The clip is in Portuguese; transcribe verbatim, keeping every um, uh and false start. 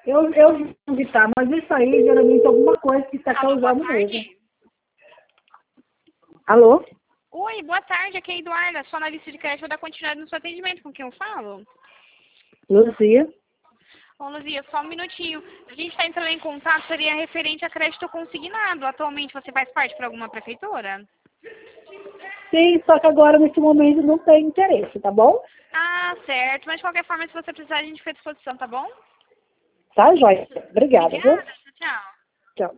Eu, eu vou evitar, mas isso aí geralmente é alguma coisa que está causando mesmo. Alô? Oi, boa tarde, aqui é a Eduarda, sou analista de crédito, vou dar continuidade no seu atendimento, com quem eu falo? Luzia? Ô, Luzia, só um minutinho. A gente está entrando em contato, seria referente a crédito consignado. Atualmente você faz parte para alguma prefeitura? Sim, só que agora nesse momento não tem interesse, tá bom? Ah, certo. Mas de qualquer forma, se você precisar, a gente fica à disposição, tá bom? Tá, joia. Obrigada, viu? Obrigada, tchau.